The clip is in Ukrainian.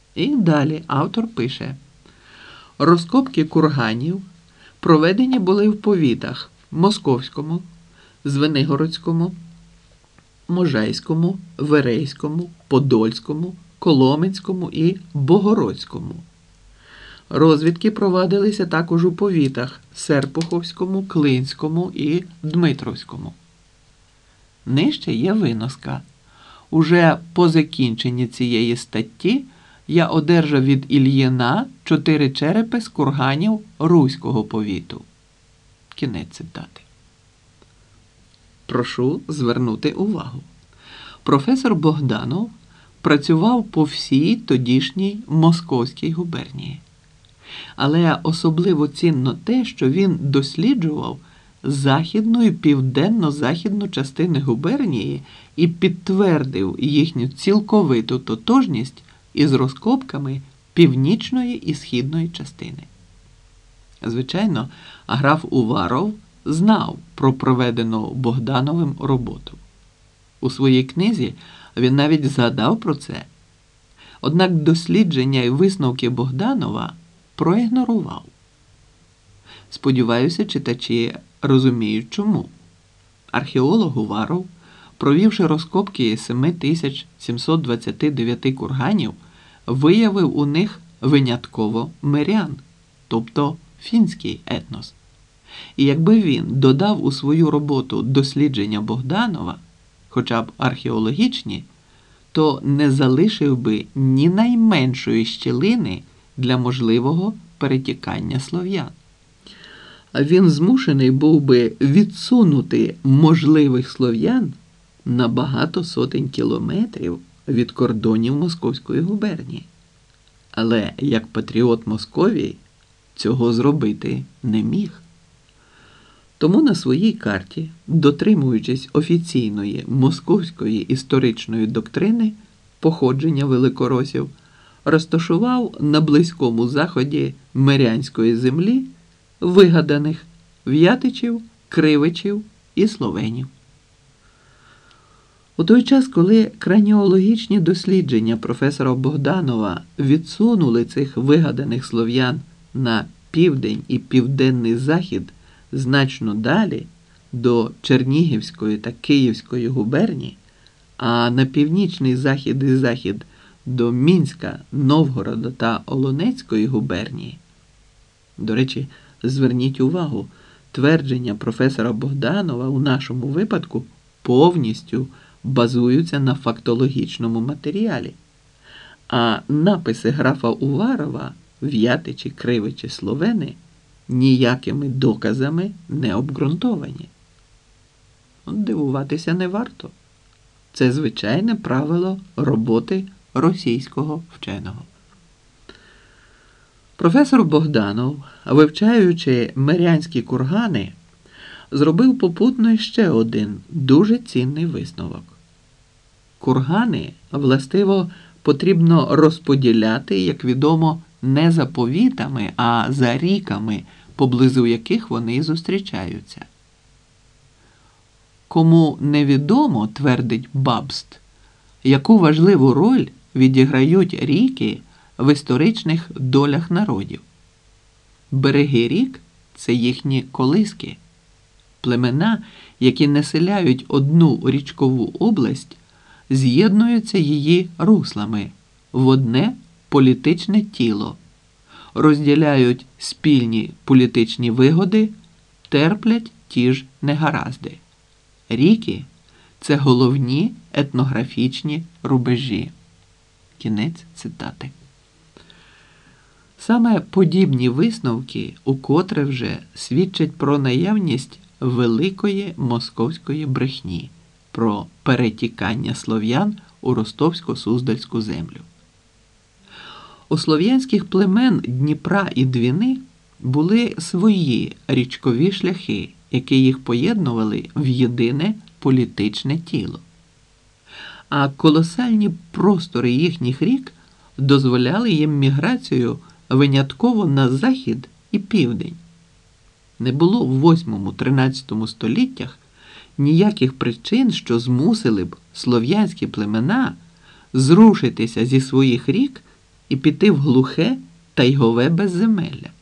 І далі автор пише: розкопки курганів проведені були в повітах Московському, Звенигородському, Можайському, Верейському, Подольському, Коломенському і Богородському. Розвідки провадилися також у повітах Серпуховському, Клинському і Дмитровському. Нижче є виноска. Уже по закінченні цієї статті я одержав від Ільїна 4 черепи з курганів Руського повіту. Кінець цитати. Прошу звернути увагу. Професор Богданов працював по всій тодішній Московській губернії. Але особливо цінно те, що він досліджував західну і південно-західну частини губернії і підтвердив їхню цілковиту тотожність із розкопками північної і східної частини. Звичайно, граф Уваров знав про проведену Богдановим роботу. У своїй книзі він навіть згадав про це. Однак дослідження і висновки Богданова проігнорував. Сподіваюся, читачі розуміють чому. Археолог Уваров, провівши розкопки 7729 курганів, виявив у них винятково мирян, тобто фінський етнос. І якби він додав у свою роботу дослідження Богданова, хоча б археологічні, то не залишив би ні найменшої щілини для можливого перетікання слов'ян. А він змушений був би відсунути можливих слов'ян на багато сотень кілометрів від кордонів Московської губернії. Але як патріот Московії цього зробити не міг. Тому на своїй карті, дотримуючись офіційної московської історичної доктрини походження великоросів, розташував на Близькому Заході мирянської землі вигаданих в'ятичів, кривичів і словенів. У той час, коли краніологічні дослідження професора Богданова відсунули цих вигаданих слов'ян на південь і південний захід значно далі, до Чернігівської та Київської губернії, а на північний захід і захід до Мінська, Новгорода та Олонецької губернії. До речі, зверніть увагу, твердження професора Богданова у нашому випадку повністю базуються на фактологічному матеріалі, а написи графа Уварова, в'ятичі, кривичі, словени ніякими доказами не обґрунтовані. Дивуватися не варто. Це звичайне правило роботи російського вченого. Професор Богданов, вивчаючи мирянські кургани, зробив попутно ще один дуже цінний висновок. Кургани, властиво, потрібно розподіляти, як відомо, не за повітами, а за ріками, поблизу яких вони зустрічаються. Кому невідомо, твердить Бабст, яку важливу роль відіграють ріки в історичних долях народів. Береги рік – це їхні колиски. Племена, які населяють одну річкову область, з'єднуються її руслами в одне політичне тіло, розділяють спільні політичні вигоди, терплять ті ж негаразди. Ріки – це головні етнографічні рубежі. Кінець цитати. Саме подібні висновки укотре вже свідчать про наявність великої московської брехні про перетікання слов'ян у Ростовсько-Суздальську землю. У слов'янських племен Дніпра і Двіни були свої річкові шляхи, які їх поєднували в єдине політичне тіло. А колосальні простори їхніх рік дозволяли їм міграцію винятково на захід і південь. Не було в 8-13 століттях ніяких причин, що змусили б слов'янські племена зрушитися зі своїх рік і піти в глухе тайгове безземелля.